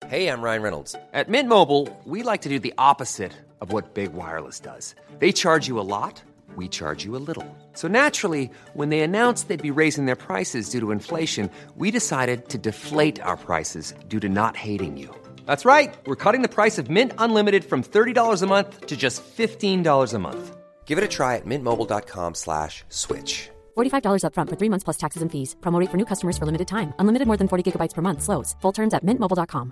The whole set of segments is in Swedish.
Hey, I'm Ryan Reynolds. At Mint Mobile, we like to do the opposite of what Big Wireless does. They charge you a lot, we charge you a little. So naturally, when they announced they'd be raising their prices due to inflation, we decided to deflate our prices due to not hating you. That's right. We're cutting the price of Mint Unlimited from $30 a month to just $15 a month. Give it a try at mintmobile.com/switch. $45 up front for 3 months plus taxes and fees. Promo rate for new customers for limited time. Unlimited more than 40 gigabytes per month. Slows full terms at mintmobile.com.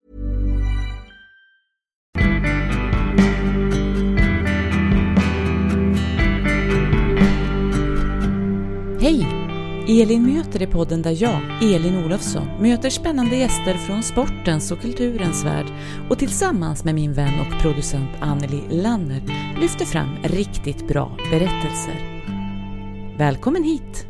Hej! Elin möter i podden där jag, Elin Olofsson, möter spännande gäster från sportens och kulturens värld och tillsammans med min vän och producent Anneli Lanner lyfter fram riktigt bra berättelser. Välkommen hit!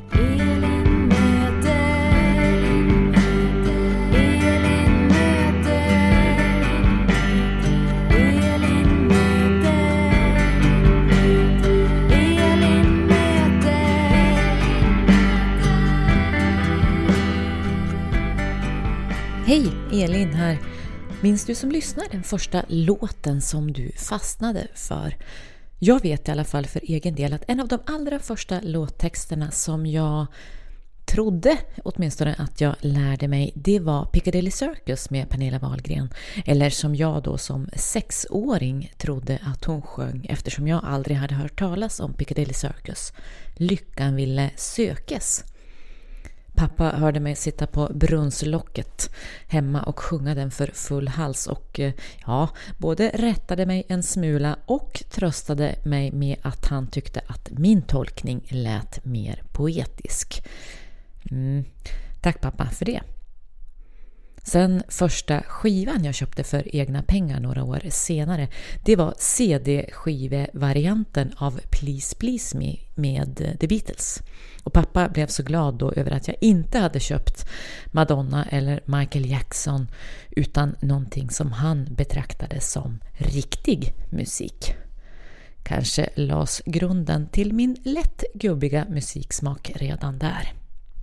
Hej, Elin här. Minns du som lyssnar den första låten som du fastnade för? Jag vet i alla fall för egen del att en av de allra första låttexterna som jag trodde åtminstone att jag lärde mig, det var Piccadilly Circus med Pernilla Wahlgren. Eller som jag då som 6-åring trodde att hon sjöng eftersom jag aldrig hade hört talas om Piccadilly Circus. Lyckan ville sökes. Pappa hörde mig sitta på brunnslocket hemma och sjunga den för full hals och både rättade mig en smula och tröstade mig med att han tyckte att min tolkning lät mer poetisk. Tack pappa för det. Sen första skivan jag köpte för egna pengar några år senare, det var CD-skivevarianten av Please Please Me med The Beatles. Och pappa blev så glad då över att jag inte hade köpt Madonna eller Michael Jackson utan någonting som han betraktade som riktig musik. Kanske lades grunden till min lätt gubbiga musiksmak redan där.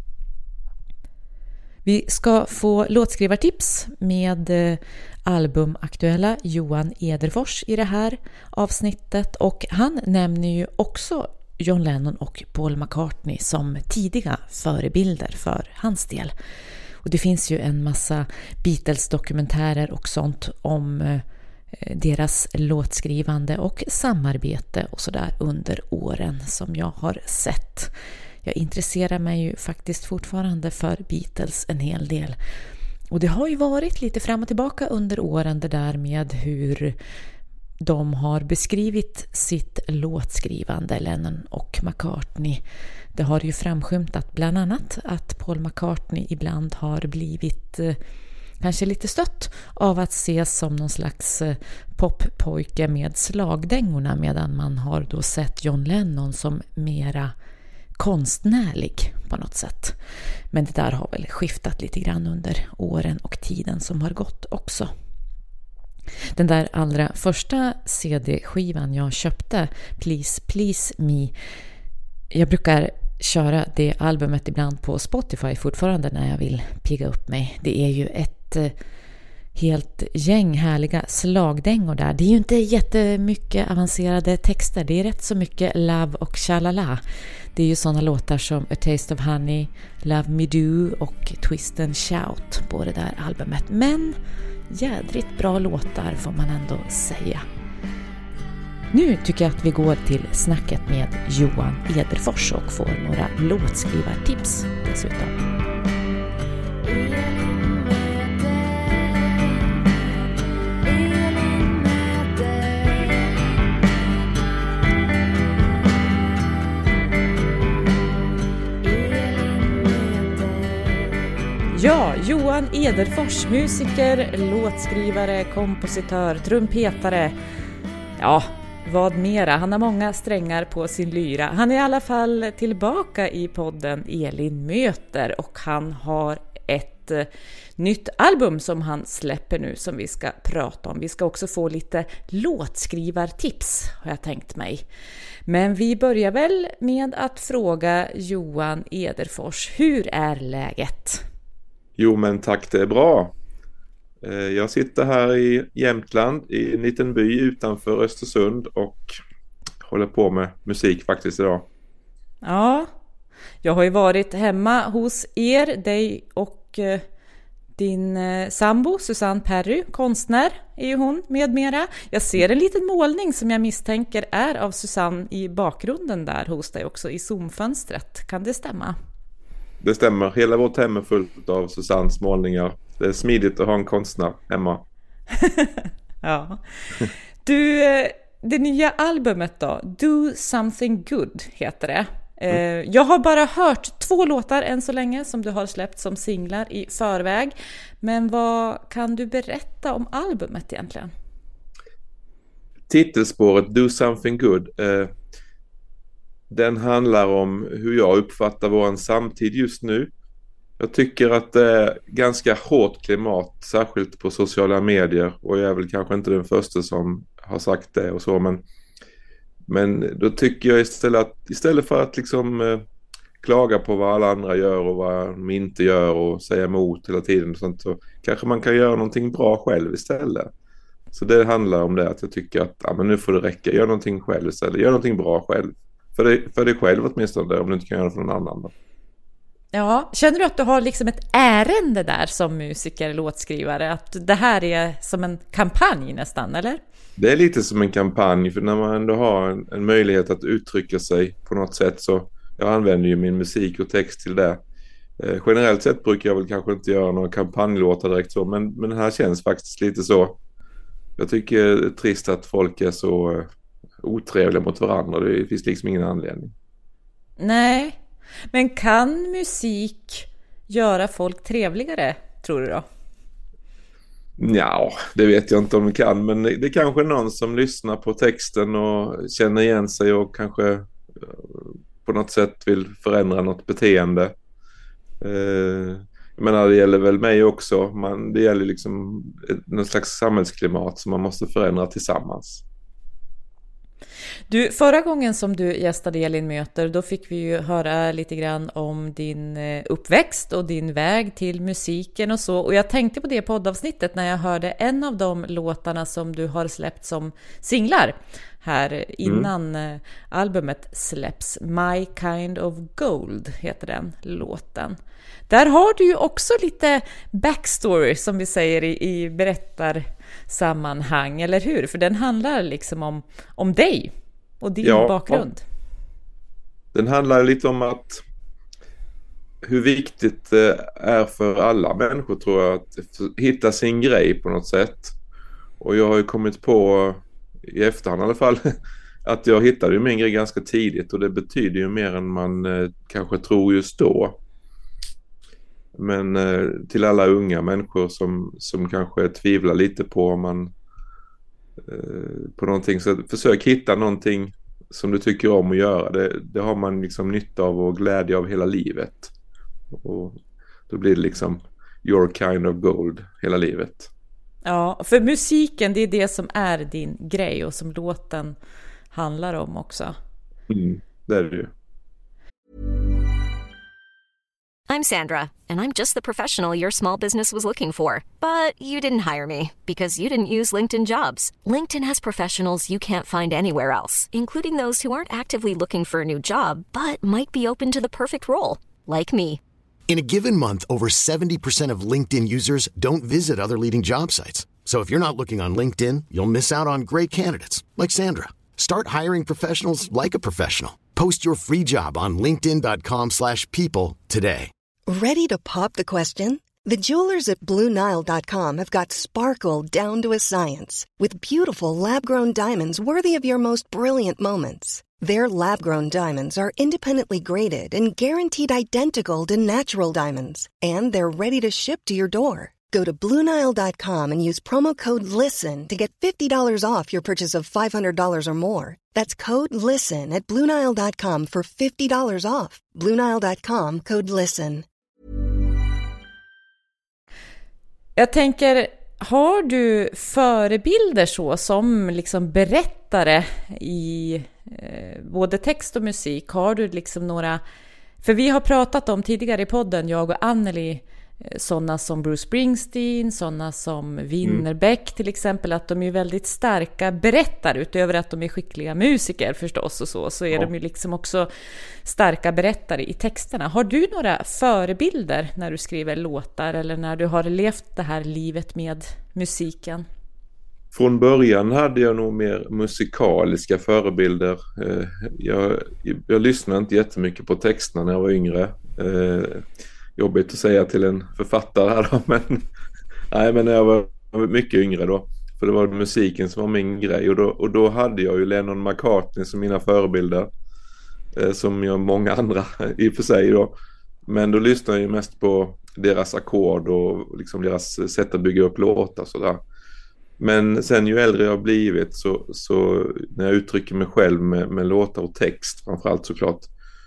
Vi ska få låtskrivartips med albumaktuella Johan Ederfors i det här avsnittet och han nämner ju också John Lennon och Paul McCartney som tidiga förebilder för hans del. Och det finns ju en massa Beatles-dokumentärer och sånt om deras låtskrivande och samarbete och sådär under åren som jag har sett. Jag intresserar mig ju faktiskt fortfarande för Beatles en hel del. Och det har ju varit lite fram och tillbaka under åren det där med hur de har beskrivit sitt låtskrivande, Lennon och McCartney. Det har ju framskymtat bland annat att Paul McCartney ibland har blivit kanske lite stött av att ses som någon slags poppojke med slagdängorna medan man har då sett John Lennon som mera konstnärlig på något sätt. Men det där har väl skiftat lite grann under åren och tiden som har gått också. Den där allra första CD-skivan jag köpte, Please Please Me, jag brukar köra det albumet ibland på Spotify fortfarande när jag vill pigga upp mig. Det är ju ett helt gäng härliga slagdängor där. Det är ju inte jättemycket avancerade texter. Det är rätt så mycket love och shalala. Det är ju sådana låtar som A Taste of Honey, Love Me Do och Twist and Shout på det där albumet. Men jädrigt bra låtar får man ändå säga. Nu tycker jag att vi går till snacket med Johan Ederfors och får några låtskrivartips dessutom. Ja, Johan Ederfors, musiker, låtskrivare, kompositör, trumpetare. Ja, vad mera? Han har många strängar på sin lyra. Han är i alla fall tillbaka i podden Elin möter och han har ett nytt album som han släpper nu som vi ska prata om. Vi ska också få lite låtskrivartips har jag tänkt mig. Men vi börjar väl med att fråga Johan Ederfors, hur är läget? Jo men tack, det är bra. Jag sitter här i Jämtland i en liten by utanför Östersund och håller på med musik faktiskt idag. Ja, jag har ju varit hemma hos er, dig och din sambo Susanne Perry, konstnär är ju hon med mera. Jag ser en liten målning som jag misstänker är av Susanne i bakgrunden där hos dig också i Zoom-fönstret. Kan det stämma? Det stämmer. Hela vårt hem är fullt av Susannes målningar. Det är smidigt att ha en konstnär hemma. Ja. Du, det nya albumet då, Do Something Good heter det. Jag har bara hört 2 låtar än så länge som du har släppt som singlar i förväg. Men vad kan du berätta om albumet egentligen? Titelspåret Do Something Good, den handlar om hur jag uppfattar vår samtid just nu. Jag tycker att det är ganska hårt klimat, särskilt på sociala medier. Och jag är väl kanske inte den första som har sagt det och så, men då tycker jag istället för att liksom klaga på vad alla andra gör och vad de inte gör och säga emot hela tiden och sånt, så kanske man kan göra någonting bra själv istället. Så det handlar om det, att jag tycker att men nu får det räcka, gör någonting själv istället, gör någonting bra själv. För dig själv åtminstone, om du inte kan göra det för någon annan då. Ja, känner du att du har liksom ett ärende där som musiker, låtskrivare? Att det här är som en kampanj nästan, eller? Det är lite som en kampanj, för när man ändå har en möjlighet att uttrycka sig på något sätt, så jag använder ju min musik och text till det. Generellt sett brukar jag väl kanske inte göra några kampanjlåtar direkt så, men den här känns faktiskt lite så. Jag tycker det är trist att folk är så otrevliga mot varandra. Det finns liksom ingen anledning. Nej, men kan musik göra folk trevligare, tror du då? Ja, det vet jag inte om det kan, men det är kanske någon som lyssnar på texten och känner igen sig och kanske på något sätt vill förändra något beteende. Jag menar, det gäller väl mig också. Det gäller liksom någon slags samhällsklimat som man måste förändra tillsammans. Du, förra gången som du gästade Elin Möter, då fick vi ju höra lite grann om din uppväxt och din väg till musiken och så. Och jag tänkte på det poddavsnittet när jag hörde en av de låtarna som du har släppt som singlar här innan albumet släpps. My Kind of Gold heter den låten. Där har du ju också lite backstory, som vi säger i berättarsammanhang, eller hur? För den handlar liksom om dig och din bakgrund. Ja. Den handlar lite om att hur viktigt det är för alla människor, tror jag, att hitta sin grej på något sätt. Och jag har ju kommit på, i efterhand i alla fall, att jag hittade ju min grej ganska tidigt, och det betyder ju mer än man kanske tror just då. Men till alla unga människor som kanske tvivlar lite på om man på någonting, så försök hitta någonting som du tycker om att göra. Det har man liksom nytta av och glädje av hela livet. Och då blir det liksom your kind of gold hela livet. Ja, för musiken, det är det som är din grej och som låten handlar om också. Det är det ju. I'm Sandra, and I'm just the professional your small business was looking for. But you didn't hire me because you didn't use LinkedIn Jobs. LinkedIn has professionals you can't find anywhere else, including those who aren't actively looking for a new job, but might be open to the perfect role, like me. In a given month, over 70% of LinkedIn users don't visit other leading job sites. So if you're not looking on LinkedIn, you'll miss out on great candidates like Sandra. Start hiring professionals like a professional. Post your free job on linkedin.com/people today. Ready to pop the question? The jewelers at BlueNile.com have got sparkle down to a science with beautiful lab-grown diamonds worthy of your most brilliant moments. Their lab-grown diamonds are independently graded and guaranteed identical to natural diamonds, and they're ready to ship to your door. Go to BlueNile.com and use promo code LISTEN to get $50 off your purchase of $500 or more. That's code LISTEN at BlueNile.com for $50 off. BlueNile.com, code LISTEN. Jag tänker, har du förebilder så som liksom berättare i både text och musik? Har du liksom några... För vi har pratat om tidigare i podden, jag och Anneli, sådana som Bruce Springsteen, sådana som Winnerbäck till exempel, att de är väldigt starka berättare, utöver att de är skickliga musiker förstås och så är de ju liksom också starka berättare i texterna. Har du några förebilder när du skriver låtar eller när du har levt det här livet med musiken? Från början hade jag nog mer musikaliska förebilder. Jag lyssnade inte jättemycket på texterna när jag var yngre. Jobbigt att säga till en författare här då, men när jag var mycket yngre då. För det var musiken som var min grej. Och då hade jag ju Lennon McCartney som mina förebilder. Som jag många andra i och för sig då. Men då lyssnade jag ju mest på deras ackord och liksom deras sätt att bygga upp låtar sådär. Men sen ju äldre jag har blivit så när jag uttrycker mig själv med låtar och text framförallt såklart,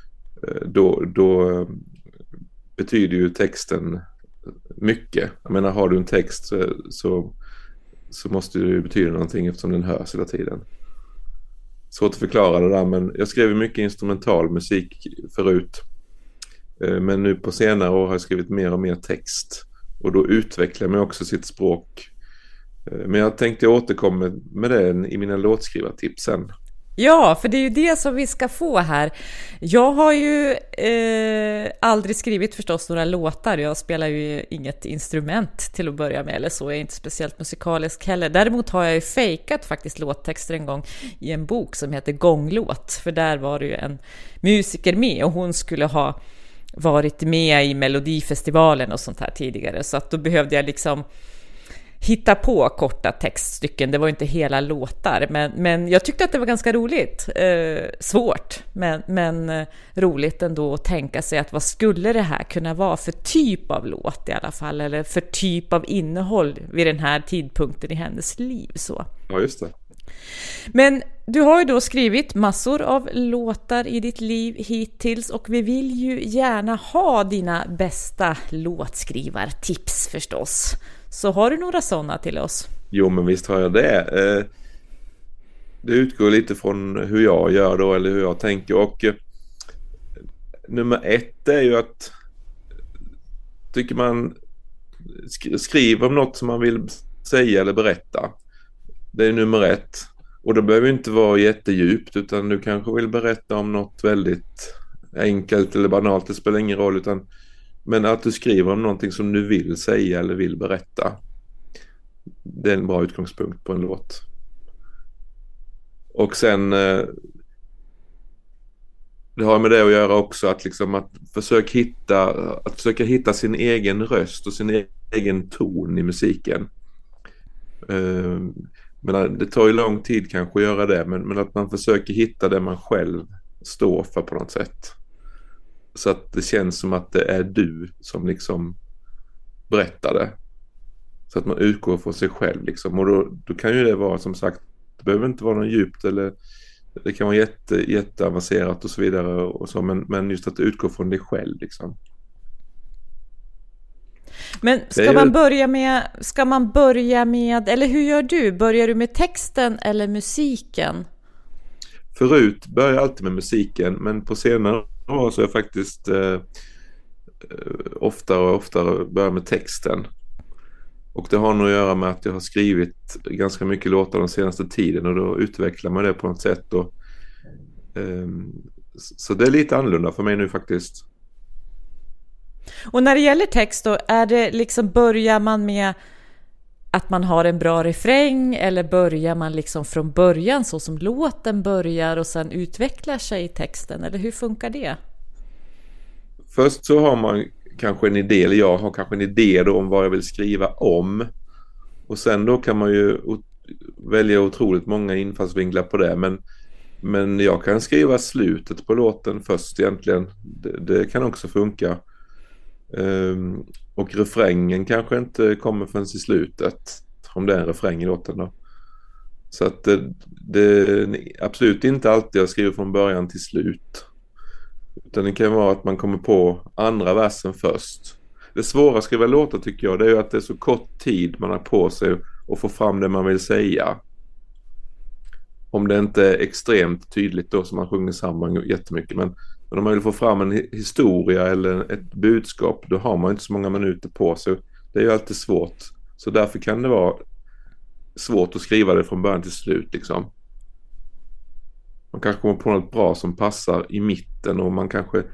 då betyder ju texten mycket. Jag menar, har du en text så måste det ju betyda någonting eftersom den hörs hela tiden. Svårt att förklara det där, men jag skrev mycket instrumental musik förut. Men nu på senare år har jag skrivit mer och mer text. Och då utvecklar jag mig också sitt språk. Men jag tänkte återkomma med det i mina låtskrivartips sen. Ja, för det är ju det som vi ska få här. Jag har ju aldrig skrivit förstås några låtar. Jag spelar ju inget instrument till att börja med eller så. Jag är inte speciellt musikalisk heller. Däremot har jag ju fejkat faktiskt låttexter en gång i en bok som heter Gånglåt. För där var det ju en musiker med och hon skulle ha varit med i Melodifestivalen och sånt här tidigare. Så att då behövde jag liksom hitta på korta textstycken. Det var inte hela låtar, men jag tyckte att det var ganska roligt. Svårt, men roligt ändå att tänka sig att vad skulle det här kunna vara för typ av låt i alla fall, eller för typ av innehåll vid den här tidpunkten i hennes liv. Så. Ja, just det. Men du har ju då skrivit massor av låtar i ditt liv hittills och vi vill ju gärna ha dina bästa låtskrivartips förstås. Så har du några sådana till oss? Jo, men visst har jag det. Det utgår lite från hur jag gör då, eller hur jag tänker. Och nummer 1 är ju att tycker man skriver om något som man vill säga eller berätta. Det är nummer 1. Och det behöver inte vara jättedjupt, utan du kanske vill berätta om något väldigt enkelt eller banalt. Det spelar ingen roll, men att du skriver om någonting som du vill säga eller vill berätta. Det är en bra utgångspunkt på en låt. Och sen det har med det att göra också att liksom att försöka hitta sin egen röst och sin egen ton i musiken. Men det tar ju lång tid kanske att göra det, men att man försöker hitta det man själv står för på något sätt. Så att det känns som att det är du som liksom berättar det. Så att man utgår från sig själv liksom. Och då kan ju det vara, som sagt, det behöver inte vara något djupt eller det kan vara jätteavancerat och så vidare och så, men just att utgå från dig själv liksom. Men ska man börja med, eller hur gör du? Börjar du med texten eller musiken? Förut börjar jag alltid med musiken, men på senare år så är jag faktiskt oftare börjar med texten. Och det har nog att göra med att jag har skrivit ganska mycket låtar den senaste tiden och då utvecklar man det på något sätt. Och, så det är lite annorlunda för mig nu faktiskt. Och när det gäller text då, är det liksom, börjar man med att man har en bra refräng eller börjar man liksom från början så som låten börjar och sen utvecklar sig i texten, eller hur funkar det? Först så har man kanske en idé, eller jag har kanske en idé då om vad jag vill skriva om, och sen då kan man ju välja otroligt många infallsvinklar på det, men jag kan skriva slutet på låten först egentligen, det kan också funka. Och refrängen kanske inte kommer förrän i slutet, om det är en refräng i låten då. Så att det är absolut inte alltid jag skriver från början till slut, utan det kan vara att man kommer på andra versen först. Det svåra att skriva låtar tycker jag, det är ju att det är så kort tid man har på sig att få fram det man vill säga. Om det inte är extremt tydligt då som man sjunger samman jättemycket, Men om man vill få fram en historia eller ett budskap, då har man inte så många minuter på sig. Det är ju alltid svårt. Så därför kan det vara svårt att skriva det från början till slut liksom. Man kanske kommer på något bra som passar i mitten och man kanske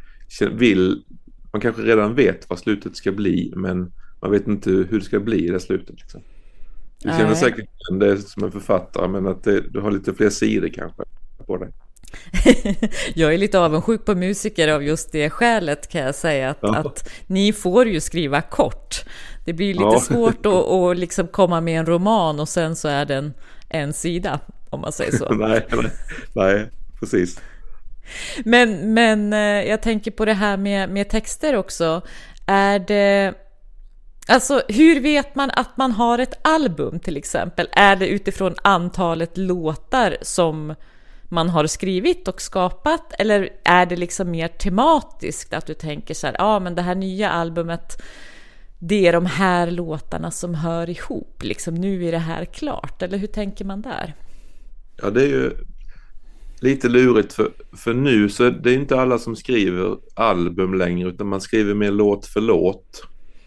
redan vet vad slutet ska bli, men man vet inte hur det ska bli i det slutet liksom. Du känner säkert igen det som en författare, men att du har lite fler sidor kanske på det. Jag är lite avundsjuk på musiker av just det skälet, kan jag säga, att ni får ju skriva kort. Det blir lite svårt att liksom komma med en roman och sen så är den en sida, om man säger så. nej, precis. Men jag tänker på det här med texter också. Är det... Alltså, hur vet man att man har ett album till exempel? Är det utifrån antalet låtar som man har skrivit och skapat? Eller är det liksom mer tematiskt att du tänker så här, men det här nya albumet, det är de här låtarna som hör ihop. Liksom, nu är det här klart. Eller hur tänker man där? Ja, det är ju lite lurigt för nu så det är inte alla som skriver album längre, utan man skriver mer låt för låt.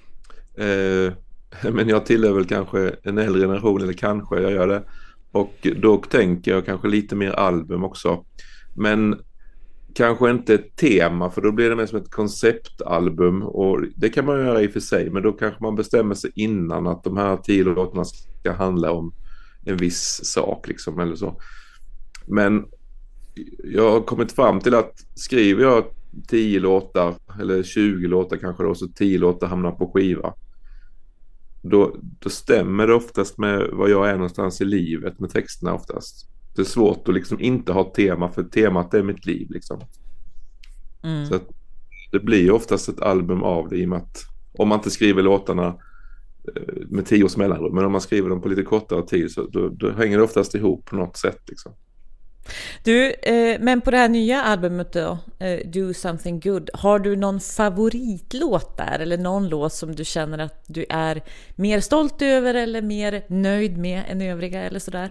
Men jag tillhör väl kanske en äldre generation, eller kanske jag gör det, och då tänker jag kanske lite mer album också, men kanske inte ett tema, för då blir det mer som ett konceptalbum, och det kan man göra i och för sig, men då kanske man bestämmer sig innan att de här 10 låtarna ska handla om en viss sak liksom, eller så. Men jag har kommit fram till att skriver jag 10 låtar eller 20 låtar kanske då, så 10 låtar hamnar på skiva, då stämmer det oftast med vad jag är någonstans i livet med texterna oftast. Det är svårt att liksom inte ha tema, för temat är mitt liv liksom. Så att det blir oftast ett album av det, i och med att om man inte skriver låtarna med 10 års mellanrum, men om man skriver dem på lite kortare tid, så då hänger det oftast ihop på något sätt liksom. Du, men på det här nya albumet då, Do Something Good, har du någon favoritlåt där, eller någon låt som du känner att du är mer stolt över eller mer nöjd med än övriga, eller sådär?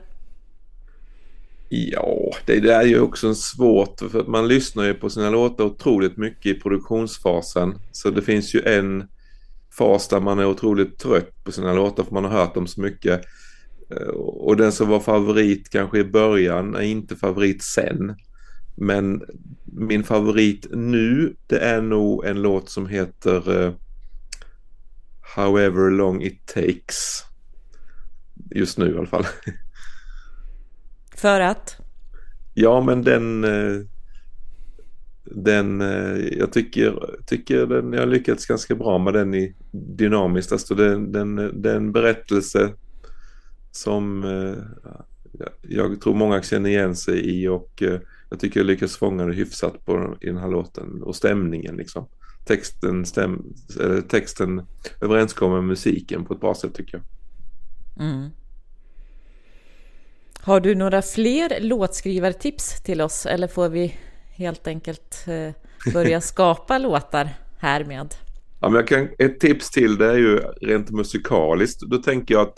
Ja, det är ju också svårt, för att man lyssnar ju på sina låtar otroligt mycket i produktionsfasen, så det finns ju en fas där man är otroligt trött på sina låtar för man har hört dem så mycket. Och den som var favorit kanske i början är inte favorit sen. Men min favorit nu, det är nog en låt som heter However Long It Takes. Just nu i alla fall. För att? Ja, men jag tycker den jag har lyckats ganska bra med den i dynamiskt. Alltså det är en berättelse som jag tror många känner igen sig i, och jag tycker jag lyckas fånga det hyfsat i den här låten, och stämningen liksom. Texten överenskommer med musiken på ett bra sätt, tycker jag. Har du några fler låtskrivartips till oss, eller får vi helt enkelt börja skapa låtar härmed? Ja, men ett tips till, det är ju rent musikaliskt. Då tänker jag att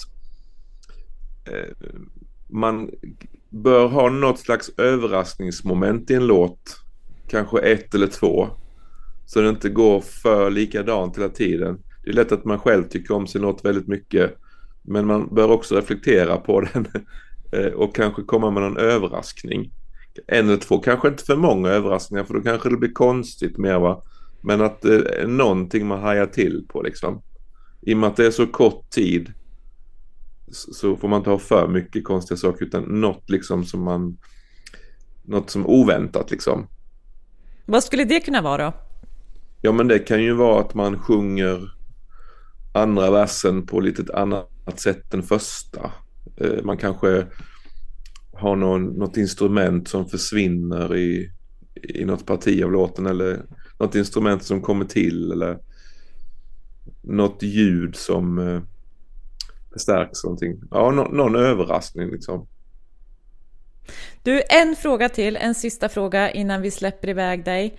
man bör ha något slags överraskningsmoment i en låt, kanske 1 eller 2, så det inte går för likadant hela tiden. Det är lätt att man själv tycker om sin låt väldigt mycket, men man bör också reflektera på den och kanske komma med någon överraskning. 1 eller 2, kanske inte för många överraskningar, för då kanske det blir konstigt mer, va? Men att någonting man hajar till på liksom. I och med att det är så kort tid, så får man inte ha för mycket konstiga saker, utan något liksom något som oväntat liksom. Vad skulle det kunna vara då? Ja, men det kan ju vara att man sjunger andra versen på lite annat sätt än första. Man kanske har något instrument som försvinner i något parti av låten, eller något instrument som kommer till, eller något ljud som förstärks någonting. Ja, någon överraskning liksom. Du, en fråga till, en sista fråga innan vi släpper iväg dig.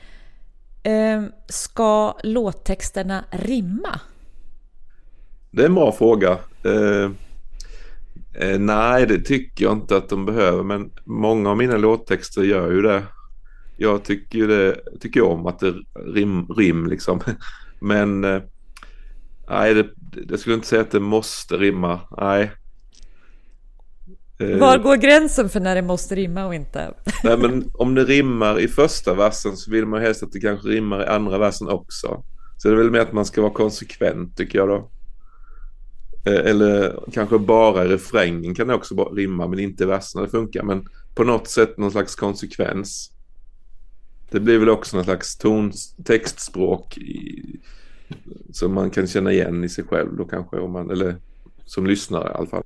Ska låttexterna rimma? Det är en bra fråga. Nej, det tycker jag inte att de behöver, men många av mina låttexter gör ju det. Jag tycker om att det rim liksom. Men nej, det skulle inte säga att det måste rimma. Nej. Var går gränsen för när det måste rimma och inte? Nej, men om det rimmar i första versen så vill man helst att det kanske rimmar i andra versen också. Så det är väl mer att man ska vara konsekvent, tycker jag då. Eller kanske bara refrängen kan också rimma, men inte verserna, det funkar. Men på något sätt någon slags konsekvens. Det blir väl också någon slags textspråk som man kan känna igen i sig själv då kanske, eller som lyssnare i alla fall.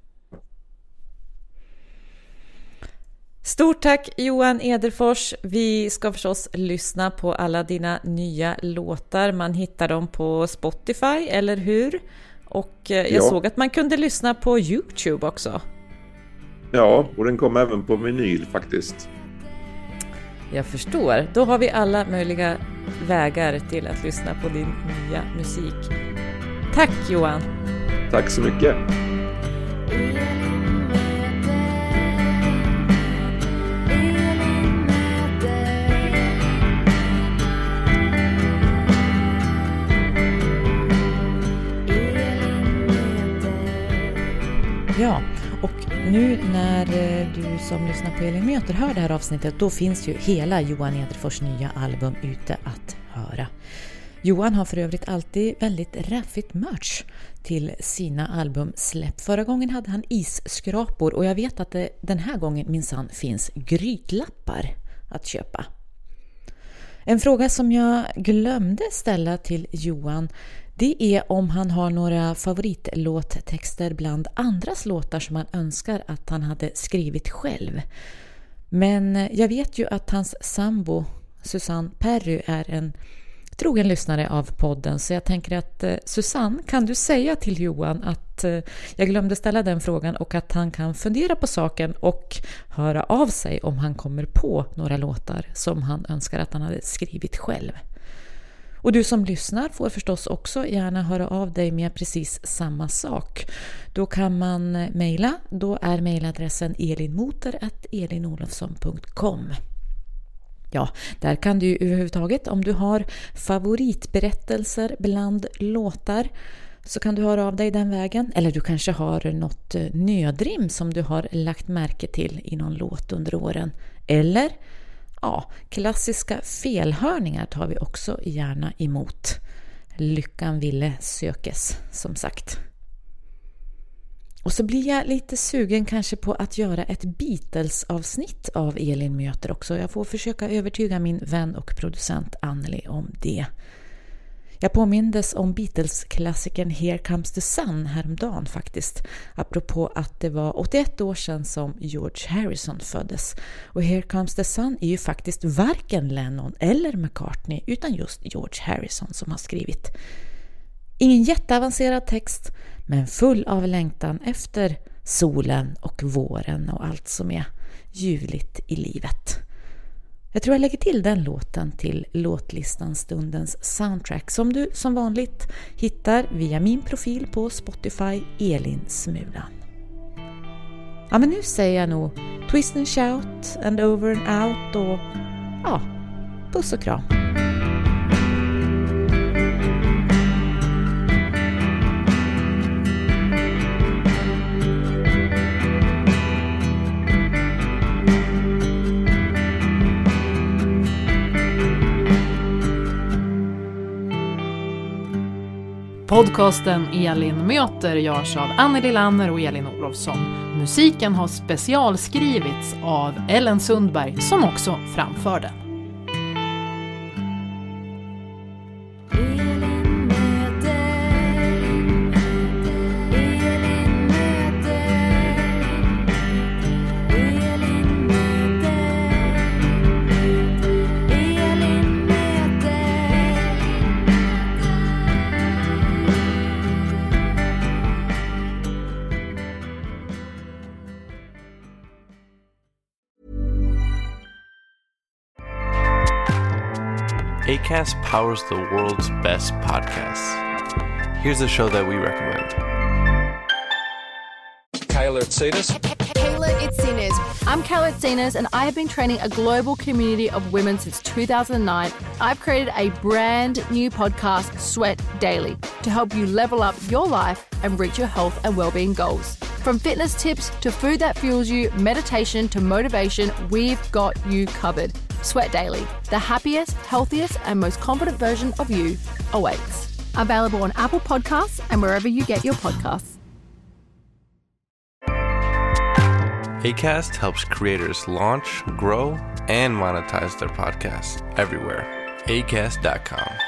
Stort tack Johan Ederfors. Vi ska förstås lyssna på alla dina nya låtar. Man hittar dem på Spotify, eller hur? Och jag såg att man kunde lyssna på YouTube också. Ja, och den kom även på vinyl faktiskt. Jag förstår. Då har vi alla möjliga vägar till att lyssna på din nya musik. Tack Johan. Tack så mycket. Ja, och nu när du som lyssnar på Elin Möter hör det här avsnittet, då finns ju hela Johan Ederfors nya album ute att höra. Johan har för övrigt alltid väldigt raffigt merch till sina albumsläpp. Förra gången hade han isskrapor och jag vet att det den här gången minsann finns grytlappar att köpa. En fråga som jag glömde ställa till Johan, det är om han har några favoritlåttexter bland andras låtar som han önskar att han hade skrivit själv. Men jag vet ju att hans sambo Susanne Perry är en trogen lyssnare av podden, så jag tänker att Susanne, kan du säga till Johan att jag glömde ställa den frågan och att han kan fundera på saken och höra av sig om han kommer på några låtar som han önskar att han hade skrivit själv. Och du som lyssnar får förstås också gärna höra av dig med precis samma sak. Då kan man mejla, då är mejladressen elinmoter@elinolofsson.com. Ja, där kan du överhuvudtaget, om du har favoritberättelser bland låtar, så kan du höra av dig den vägen. Eller du kanske har något nödrim som du har lagt märke till i någon låt under åren. Eller klassiska felhörningar tar vi också gärna emot. Lyckan ville sökes, som sagt. Och så blir jag lite sugen kanske på att göra ett Beatles-avsnitt av Elin Möter också. Jag får försöka övertyga min vän och producent Anneli om det. Jag påmindes om Beatles-klassikern Here Comes the Sun häromdagen faktiskt. Apropå att det var 81 år sedan som George Harrison föddes. Och Here Comes the Sun är ju faktiskt varken Lennon eller McCartney utan just George Harrison som har skrivit. Ingen jätteavancerad text, men full av längtan efter solen och våren och allt som är ljuvligt i livet. Jag tror jag lägger till den låten till låtlistan Stundens soundtrack som du som vanligt hittar via min profil på Spotify, Elin Smulan. Ja, men nu säger jag nog twist and shout and over and out och puss och kram. Podcasten Elin Möter görs av Anneli Lanner och Elin Olofsson. Musiken har specialskrivits av Ellen Sundberg som också framför den. Acast powers the world's best podcasts. Here's a show that we recommend. Kayla Itsinas. Kayla Itsinas. I'm Kayla Itsinas, and I have been training a global community of women since 2009. I've created a brand new podcast, Sweat Daily, to help you level up your life and reach your health and well-being goals. From fitness tips to food that fuels you, meditation to motivation, we've got you covered. Sweat Daily, the happiest, healthiest, and most confident version of you awaits. Available on Apple Podcasts and wherever you get your podcasts. Acast helps creators launch, grow, and monetize their podcasts everywhere. Acast.com.